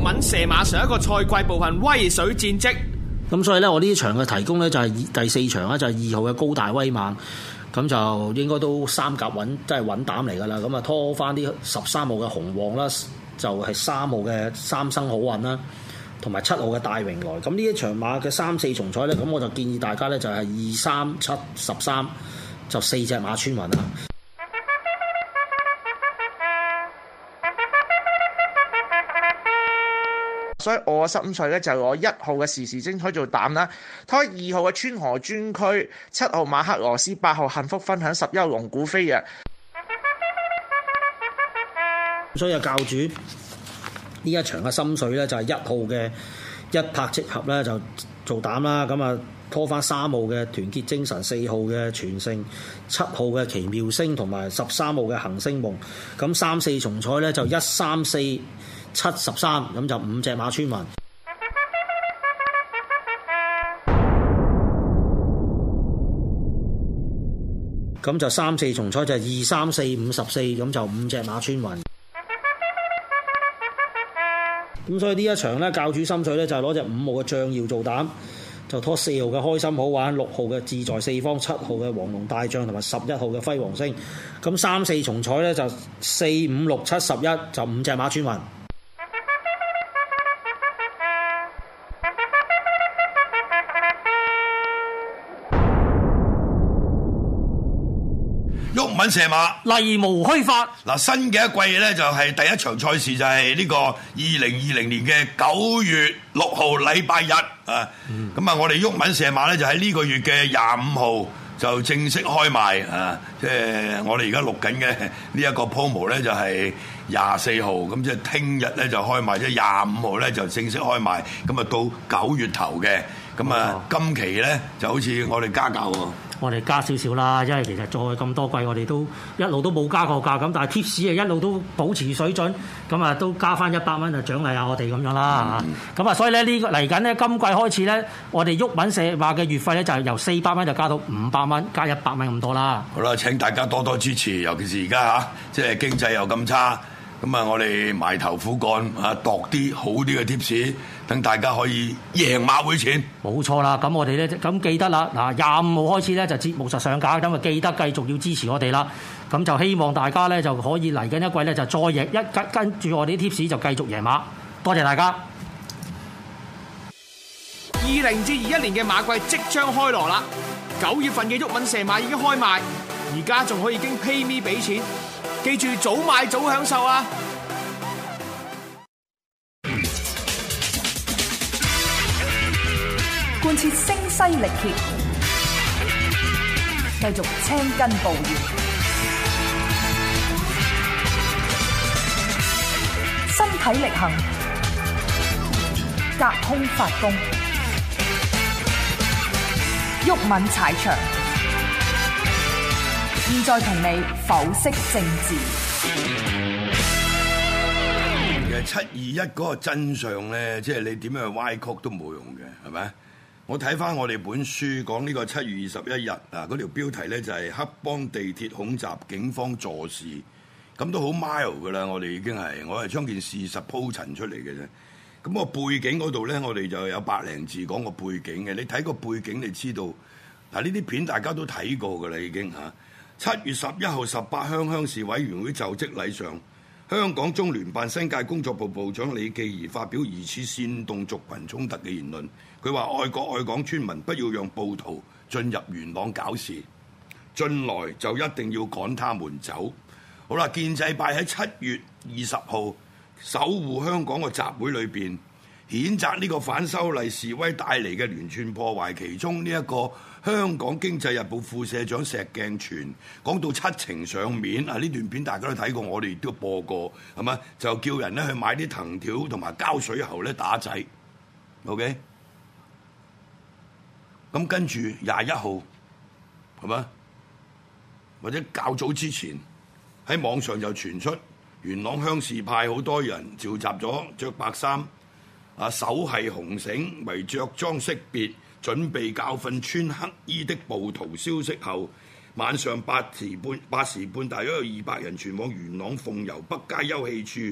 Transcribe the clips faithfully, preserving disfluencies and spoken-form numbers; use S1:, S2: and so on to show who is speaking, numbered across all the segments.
S1: 敏射馬上一個賽季部分威水戰績。
S2: 咁所以咧，我呢場嘅提供咧就係第四場咧，就係二號嘅高大威猛，咁就應該都三甲穩，即係穩膽嚟㗎啦。咁啊拖翻啲十三號嘅紅旺啦，就係、是、三號嘅三生好運啦，同埋七號嘅大榮來。咁呢一場馬嘅三四重彩咧，咁我就建議大家咧就係二三七十三，就四隻馬穿雲啦。
S3: 所以我嘅心水咧就攞一號嘅時時精彩做膽啦，拖二號嘅川河專區，七號馬克羅斯，八號幸福分享，十一號龍鼓飛躍。
S2: 所以教主呢一場嘅心水咧就係一號嘅一拍即合咧就做膽啦，咁啊拖翻三號嘅團結精神，四號嘅全勝，七號嘅奇妙星同埋十三號嘅行星夢，咁三四重彩咧就一三四七十三，咁就五隻馬穿雲。咁就三四重彩就係二三四五十四，咁就五隻馬穿雲。咁所以呢一場咧，教主心水咧就係攞隻五號嘅象耀做膽，就拖四號嘅開心好玩，六號嘅志在四方，七號嘅黃龍大將同埋十一號嘅輝煌星。咁三四重彩咧就四五六七十一，就五隻馬穿雲。
S4: 毓民射馬，
S2: 例無虛發。
S4: 嗱，新嘅一季咧就係第一場賽事就係呢個二零二零年嘅九月六號禮拜日啊。咁啊，我哋毓民射馬咧就喺呢個月嘅廿五號就正式開賣啊。即係我哋而家錄緊嘅呢一個 promo 咧就係廿四號，咁即係聽日咧就開賣，即係廿五號咧就正式開賣。咁啊到九月頭嘅，咁啊今期咧就好似我哋加價喎。
S2: 我哋加少少啦，因為其實再咁多季我哋都一路都冇加過價，咁但係 tips 啊一路都保持水準，咁啊都加翻一百蚊就獎勵下我哋咁樣啦嚇。咁啊、嗯、所以咧呢個嚟緊咧今季開始咧，我哋毓民射馬嘅月費咧就係由四百蚊就加到五百蚊，加一百蚊咁多啦。
S4: 好啦，請大家多多支持，尤其是而家嚇，即係經濟又咁差。咁啊，我哋埋頭苦幹啊，度啲好啲嘅 tips，等大家可以贏馬會錢。
S2: 冇錯啦，咁我哋咧咁記得啦，嗱廿五號開始咧就節目實上架，咁啊記得繼續要支持我哋啦。咁就希望大家咧就可以嚟緊一季咧就再贏一跟跟住我哋啲 tips 就繼續贏馬。多謝大家。
S1: 二零至二一年嘅馬季即將開鑼啦，九月份嘅毓民射馬已經開賣，而家仲可以經 PayMe 俾錢。記住早買早享受啊！
S5: 貫徹聲嘶力竭，繼續青筋暴現，身體力行，隔空發功，毓民踩場。現在同你剖析政治。
S4: 其實七二一嗰個真相咧，即係你點樣去歪曲都冇用嘅，係咪？我睇翻我哋本書講呢個七月二十一日啊，嗰條標題咧就係黑幫地鐵恐襲，警方助事，咁都好 mild 噶啦。我哋已經係我係將件事實鋪陳出嚟嘅啫。咁個背景嗰度咧，我哋就有百零字講個背景嘅。你睇個背景，你知道嗱，呢啲片大家都睇過噶啦，已經嚇。七月十一號十八鄉鄉事委員會就職禮上，香港中聯辦新界工作部部長李繼儀發表疑似煽動族群衝突嘅言論。佢話愛國愛港村民不要讓暴徒進入元朗搞事，進來就一定要趕他們走。好啦，建制派喺七月二十號守護香港嘅集會裏邊，譴責呢個反修例示威帶嚟嘅連串破壞，其中呢一個香港經濟日報副社長石鏡泉講到七情上面啊！呢段片大家都睇過，我哋亦都播過，係嘛？就叫人咧去買啲藤條同埋膠水喉咧打仔。OK，咁跟住廿一號係嘛？或者較早之前喺網上就傳出元朗鄉事派好多人召集咗着白衫啊，手係紅繩為着裝識別，準備教訓穿黑衣的暴徒。消息後，晚上八時半八時半，大約有二百人前往元朗鳳攸北街休憩處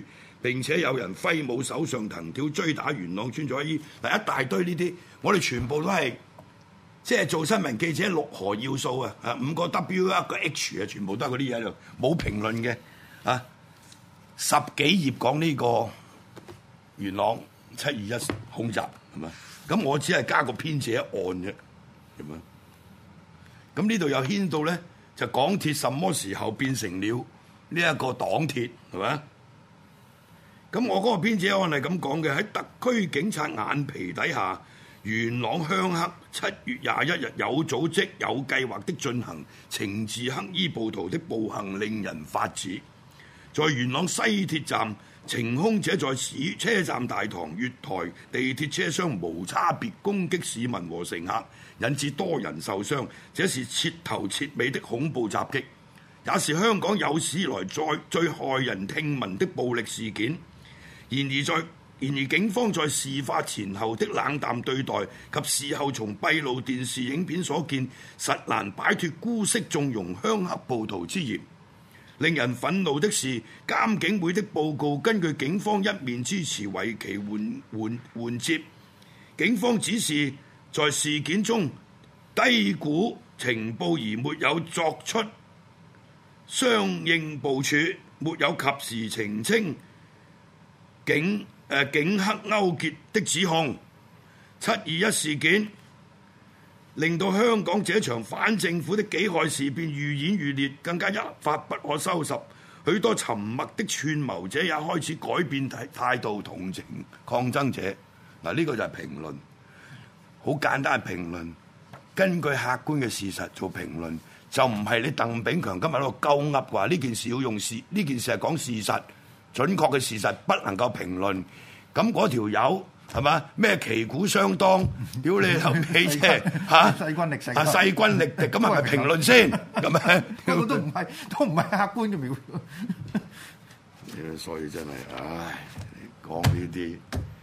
S4: 並且有人揮舞手上藤條追打元朗穿咗衣，嗱一大堆呢啲，我哋全部都係即係做新聞記者六何要素啊，啊五個 W 一個 H 啊，全部都係嗰啲嘢喺度，冇評論嘅啊，十幾頁講呢個元朗七二一空襲係嘛？咁我只係加個編者一案啫，係嘛？咁呢度又牽到咧，就港鐵什麼時候變成了呢一個黨鐵係嘛？咁我嗰個編者案係咁講嘅，喺特區警察眼皮底下，元朗鄉黑七月廿一日有組織有計劃的進行懲治黑衣暴徒的暴行，令人髮指。在元朗西鐵站，晴空者在市車站大堂、月台、地鐵車廂無差別攻擊市民和乘客，引致多人受傷，這是徹頭徹尾的恐怖襲擊，也是香港有史以來最最駭人聽聞的暴力事件。然而在然而警方在事發前後的冷淡對待及事後從閉路電視影片所見，實難擺脱姑息縱容鄉黑暴徒之嫌。令人憤怒的是，監警會的報告根據警方一面之詞為其緩緩緩接，警方只是在事件中低估情報而沒有作出相應部署，沒有及時澄清警誒、呃、警黑勾結的指控。七二一事件令到香港這場反政府的己害事變愈演愈烈，更加一發不可收拾。許多沉默的串謀者也開始改變態度，同情抗爭者。嗱，呢個就係評論，好簡單嘅評論，根據客觀嘅事實做評論，就唔係你鄧炳強今日喺度鳩噏話呢件事要用事，呢件事係講事實，準確嘅事實不能夠評論。咁嗰條友係嘛？咩旗鼓相當？屌你後尾即係嚇
S6: 勢均力敵
S4: 啊！勢均力敵，咁係咪評論先？咁啊，
S6: 都唔係，都唔係客觀嘅描述。
S4: 所以真係，唉，講呢啲，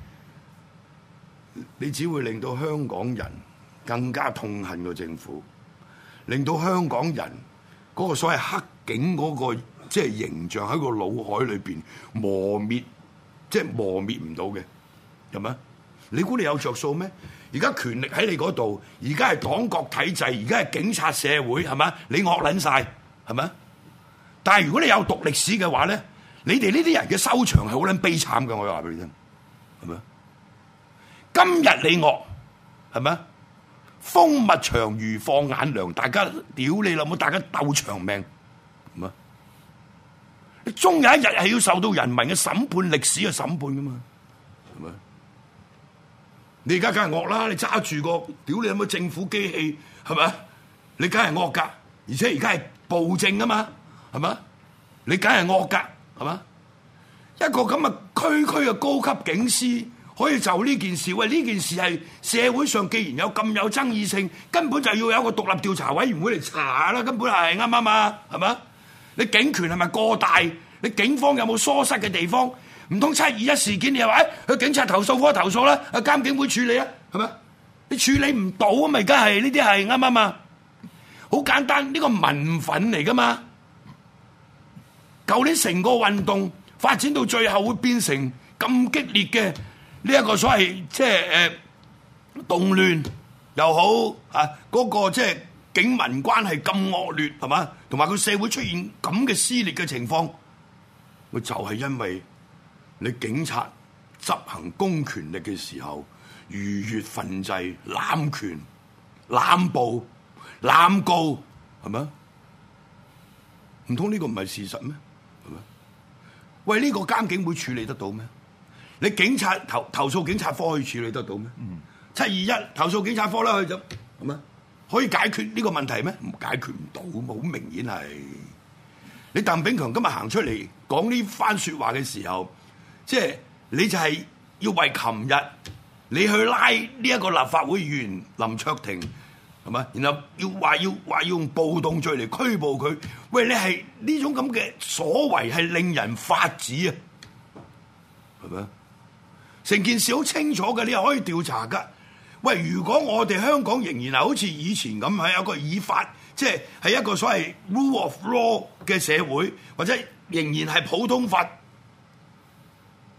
S4: 你只會令到香港人更加痛恨個政府，令到香港人嗰個所謂黑警嗰個即係形象喺個腦海裏邊磨滅，即係磨滅唔到嘅。係咪？你估你有着數咩？而家權力喺你嗰度，而家係黨國體制，而家係警察社會，係咪？你惡撚晒，係咪？但係如果你有讀歷史嘅話咧，你哋呢啲人嘅收場係好撚悲慘嘅，我又話俾你聽，係咪？今日你惡，係咪？風物長魚放眼量，大家屌你老母，大家鬥長命，係咪？你終有一日係要受到人民嘅審判，歷史嘅審判噶嘛，係咪？你而家梗係惡啦！你揸住個屌你有冇政府機器係咪？你梗係惡㗎，而且而家係暴政啊嘛，係咪？你梗係惡㗎，係嘛？一個咁嘅區區嘅高級警司可以就呢件事，喂，呢件事係社會上既然有咁有爭議性，根本就要有一個獨立調查委員會嚟查下啦，根本係啱唔啱啊？係嘛？你警權係咪過大？你警方有冇疏失嘅地方？唔通七二一事件你又話誒去警察投訴科投訴啦，去監警會處理啊，係咪？你處理唔到啊嘛，而家係呢啲係啱唔啱啊？好簡單，呢個民憤嚟噶嘛。舊年成個運動發展到最後會變成咁激烈嘅呢一個所謂即係誒動亂又好啊，嗰個即係警民關係咁惡劣係嘛，同埋個社會出現咁嘅撕裂嘅情況，佢就係因為你警察執行公權力嘅時候逾越憲制、濫權、濫暴、濫告，係咪？唔通呢個唔係事實咩？係咪？喂，呢個監警會處理得到咩？你警察投投訴警察科可以處理得到咩？嗯、七二一投訴警察科啦，佢就係咪？可以解決呢個問題咩？唔解決唔到，好明顯係。你鄧炳強今日行出嚟講呢番説話嘅時候，即係你就係要為琴日你去拉呢一個立法會議員林卓廷係咪？然後要話要話要用暴動罪嚟拘捕佢。喂，你係呢種咁嘅所為係令人髮指啊，係咪？成件事好清楚嘅，你又可以調查㗎。喂，如果我哋香港仍然係好似以前咁係有個以法，即係係一個所謂 rule of law 嘅社會，或者仍然係普通法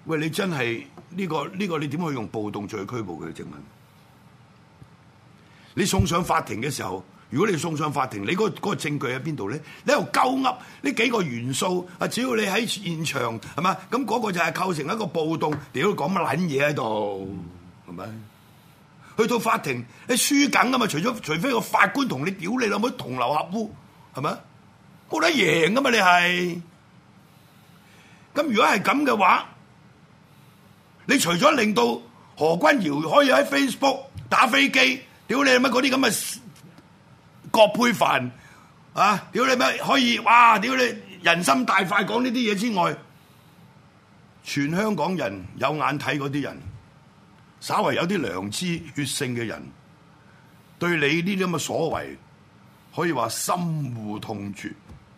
S4: 喂，你真係呢、個呢、個你點可以用暴動罪去拘捕佢？證明你送上法庭嘅時候，如果你送上法庭，你嗰、個嗰、個證據喺邊度咧？你喺度鳩噏呢幾個元素啊！只要你喺現場係嘛，咁嗰個就係構成一個暴動。屌講乜撚嘢喺度係咪？去到法庭你輸緊㗎嘛？除咗除非個法官同你屌你老母同流合污係咪？冇得贏㗎嘛！你係咁，如果係咁嘅話，你除咗令到何君堯可以喺 Facebook 打飛機，屌你乜嗰啲咁嘅葛珮帆啊，屌你乜可以哇，屌你人心大快講呢啲嘢之外，全香港人有眼睇嗰啲人，稍為有啲良知血性嘅人，對你呢啲咁嘅所為可以話深惡痛絕。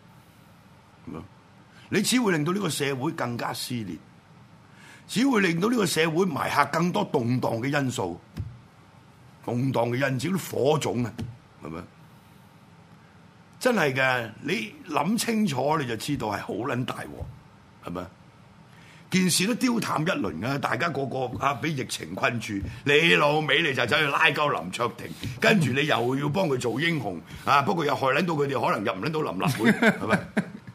S4: 你只會令到呢個社會更加撕裂，只會令到呢個社會埋下更多動盪嘅因素，動盪嘅因子啲火種啊，係咪？真係嘅，你諗清楚你就知道係好撚大鑊，係咪？件事都丟淡一輪啊！大家個個啊俾疫情困住，你老味你就走去拉鳩林卓廷，跟住你又要幫佢做英雄啊！不過又害撚到佢哋可能入唔撚到臨立會，係咪？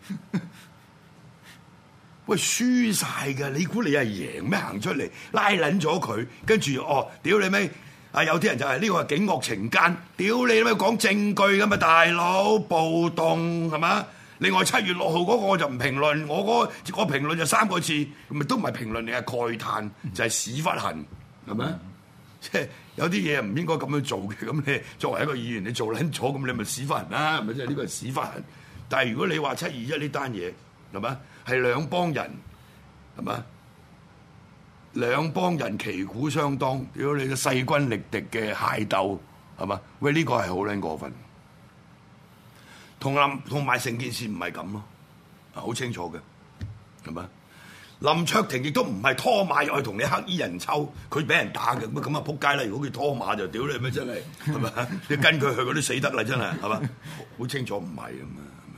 S4: 喂，輸晒㗎！你估你係贏咩？行出嚟拉撚咗佢，跟住哦，屌你咩？啊，有啲人就係、是、呢、這個係警惡懲奸，屌你咩講證據㗎嘛，大佬暴動係嘛？另外七月六號嗰個我就唔評論，我嗰、那個我評論就三個字，咪都唔係評論，你係慨嘆，就係、是、屎忽痕，係咪？即係、嗯、有啲嘢唔應該咁樣做嘅，咁你作為一個議員，你做撚咗，咁你咪屎忽痕啦，係咪？即係呢個係屎忽痕。但係如果你話七二一呢單嘢係咪？係兩幫人係咪？兩幫人旗鼓相當，屌你個勢均力敵嘅械鬥係嘛？喂，呢、這個係好撚過分。同林同埋成件事唔係咁咯，好清楚嘅，係咪？林卓廷亦都唔係拖馬入去同你黑衣人抽，佢俾人打嘅，咁咁啊撲街啦！如果佢拖馬就屌你咩真係，係咪？你跟佢去嗰啲死得啦，真係係嘛？好清楚唔係咁啊，係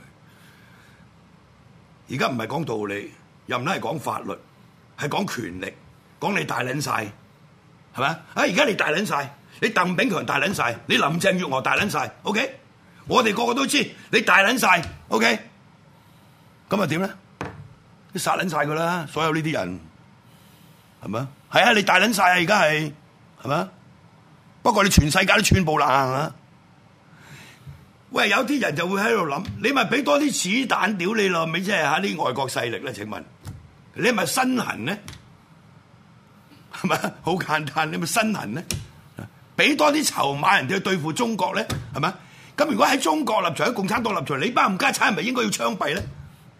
S4: 咪？而家唔係講道理，又唔係講法律，係講權力，講你大撚晒，係咪？啊！而家你大撚晒，你鄧炳強大撚晒，你林鄭月娥大撚晒 ，OK？我哋個個都知你大撚晒 ，OK？咁啊點咧？你殺撚晒佢啦！所有呢啲人係咪？係啊，你大撚晒啊！而家係係咪？不過你全世界都寸步難行啊！喂，有啲人就會喺度諗，你咪俾多啲子彈屌你咯，咪即係嚇啲外國勢力咧？請問你係咪身痕咧？係咪？好簡單，你咪身痕咧？俾多啲籌碼人哋去對付中國咧？係咪？咁如果喺中國立場，喺共產黨立場，你班冚家產係咪應該要槍斃咧？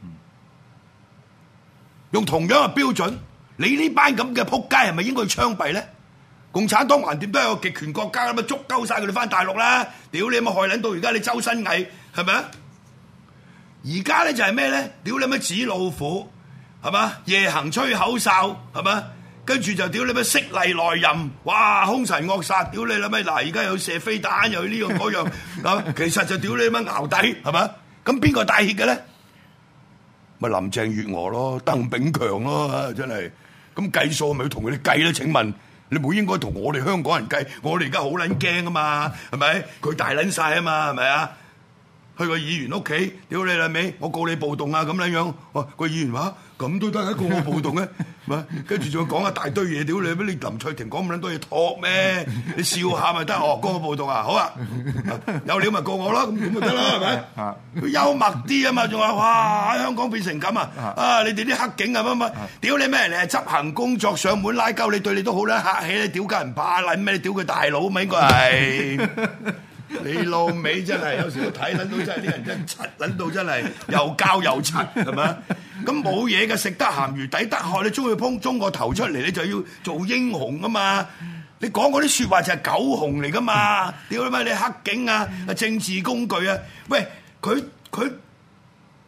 S4: 用同樣嘅標準，你呢班咁嘅仆街係咪應該要槍斃咧？共產黨橫掂都係個極權國家，咁咪捉鳩晒佢哋翻大陸啦！屌你咪害撚到而家你周身蟻係咪啊？而家咧就係咩咧？屌你咪紙老虎係嘛？夜行吹口哨係嘛？跟住就屌你咩色厲內荏，哇！兇神惡煞，屌你啦咩！嗱，而家又射飛彈，又呢樣嗰樣，啊，其實就屌你乜淆底，係嘛？咁邊個帶挈嘅咧？咪林鄭月娥咯，鄧炳強咯，真係咁計數咪要同佢哋計咧？請問你唔好應該同我哋香港人計？我哋而家好撚驚啊嘛，係咪？佢大撚晒啊嘛，係咪啊？去個議員屋企，屌你啦尾，我告你暴動啊咁樣樣。哇，個議員話咁都得，告我暴動咧，咪跟住仲要講一大堆嘢，屌你咩？你林卓廷講咁撚多嘢托咩？你笑下咪得哦，告我暴動啊，好啊，有料咪告我咯，咁咁咪得啦，係咪？佢幽默啲啊嘛，仲話哇，香港變成咁啊！啊，你哋啲黑警啊乜乜，屌你咩？你係執行工作上門拉鳩，你對你都好啦，客氣，你屌家人怕撚咩？你屌佢大佬咪應該係。你老味真係有時我睇撚到真係啲人真柒撚到真係又膠又柒係咪？咁冇嘢嘅，食得鹹魚抵得渴，你中意碰中個頭出嚟，你就要做英雄啊嘛！你講嗰啲説話就係狗熊嚟噶嘛！屌你媽！你黑警啊，政治工具啊！喂，佢佢嗰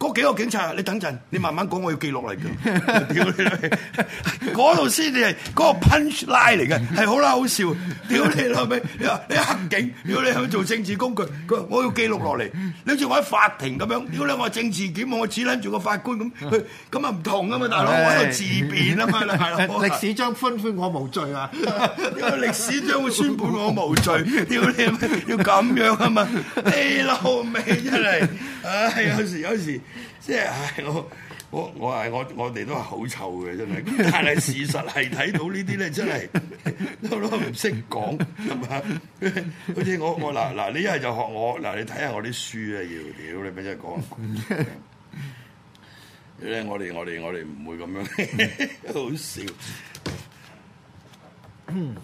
S4: 嗰幾個警察，你等陣，你慢慢講，我要記落嚟㗎。屌你！嗰度先至係嗰個 punch line 嚟嘅，係好啦好笑。屌你老味！你話你黑警，屌你去做政治工具，佢話我要記錄落嚟。你好似我喺法庭咁樣，屌你我政治檢控，我指撚住個法官咁，佢咁啊唔同啊嘛，大佬我喺度自辯啊嘛，係咯。
S6: 歷史將寬寬我無罪啊！
S4: 歷史將會宣判我無罪，屌你要咁樣啊嘛！你老味真係，唉有時有時即係唉我。我我係我我哋都係好臭嘅真係，但係事實係睇到呢啲咧真係都都唔識講係嘛？好似我我嗱嗱你一係就學我嗱，你睇下我啲書啊要屌你咪真係講，咧我哋我哋我哋唔會咁樣好笑。嗯。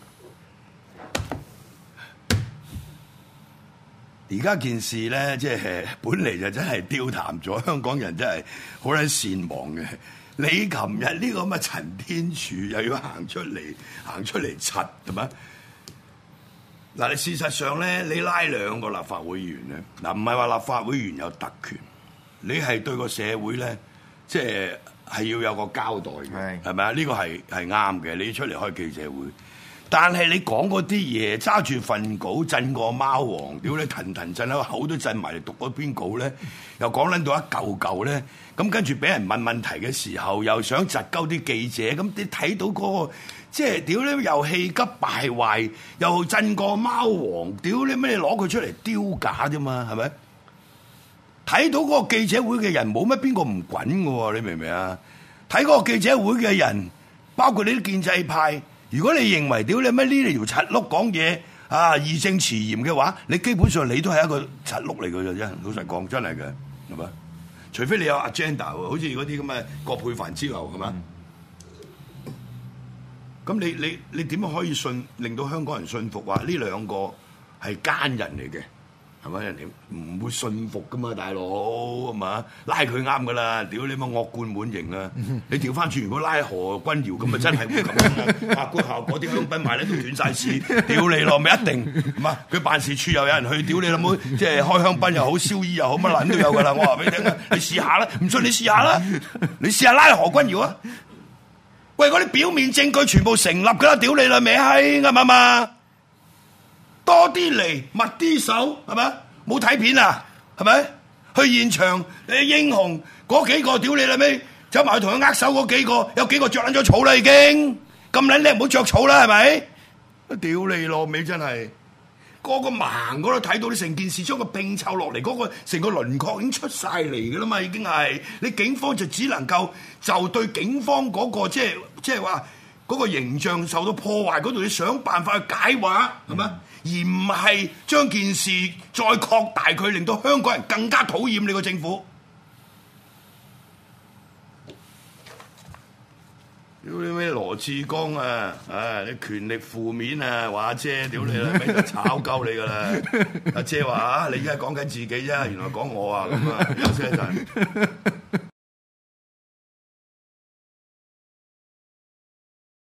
S4: 而家件事咧，即係本嚟就真係丟淡咗，香港人真係好撚善忘嘅。你琴日呢個咁嘅陳天柱又要行出嚟，行出嚟柒係咪？嗱，你事實上咧，你拉兩個立法會議員咧，嗱唔係話立法會議員有特權，你係對個社會咧，即係係要有個交代嘅，係咪啊？呢個係係啱嘅，你出嚟開記者會。但係你講嗰啲嘢，揸住份稿震過貓王，屌你騰騰震喺口都震埋嚟讀嗰篇稿咧，又講撚到一嚿嚿咧，咁跟住俾人問問題嘅時候，又想窒鳩啲記者，咁你睇到嗰、那個即係屌你又氣急敗壞，又震過貓王，屌你咩？你攞佢出嚟丟架啫嘛，係咪？睇到嗰個記者會嘅人冇乜邊個唔滾嘅喎，你明唔明啊？睇嗰個記者會嘅人，包括你啲建制派。如果你認為屌你咩呢條柒碌講嘢啊義正辭嚴嘅話，你基本上你都係一個柒碌嚟嘅啫，老實講真係嘅，係嘛？除非你有 agenda 喎，好似嗰啲咁嘅葛珮帆之流係嘛？咁、嗯、你你你點樣可以信令到香港人信服話呢兩個係奸人嚟嘅？係咪人哋唔會信服噶嘛，大佬係嘛？拉佢啱噶啦，屌你乜惡貫滿盈啊！你調翻轉，如果拉何君堯咁啊，真係會咁樣啊！法官效果啲香檳賣咧都斷晒市，屌你咯，咪一定係嘛？佢辦事處又有人去，屌你老母，即係開香檳又好，燒衣又好，乜撚都有噶啦！我話俾你聽啊，你試下啦，唔信你試下啦，你試下拉何君堯啊！喂，嗰啲表面證據全部成立噶啦，屌你啦，咪閪啱唔啱啊？多啲嚟，密啲手，係咪？冇睇片啊，係咪？去現場，你英雄嗰幾個屌你啦咩？走埋去同佢握手嗰幾個，有幾個着撚咗草啦已經，咁撚叻唔好着草啦，係咪？屌你咯，尾真係個個盲嗰度睇到你成件事將個拼湊落嚟，嗰、嗰個成個輪廓已經出晒嚟噶啦嘛，已經係你警方就只能夠就對警方嗰、嗰個即係即係話嗰個形象受到破壞嗰度，你想辦法去解話，係咪？嗯而唔係將件事再擴大佢，令到香港人更加討厭你個政府。屌你咩羅致光啊！啊，你權力負面啊，話阿姐屌你啦，俾人炒鳩你噶啦！阿姐話啊，你而家講緊自己啫，原來講我啊咁啊，休息一陣。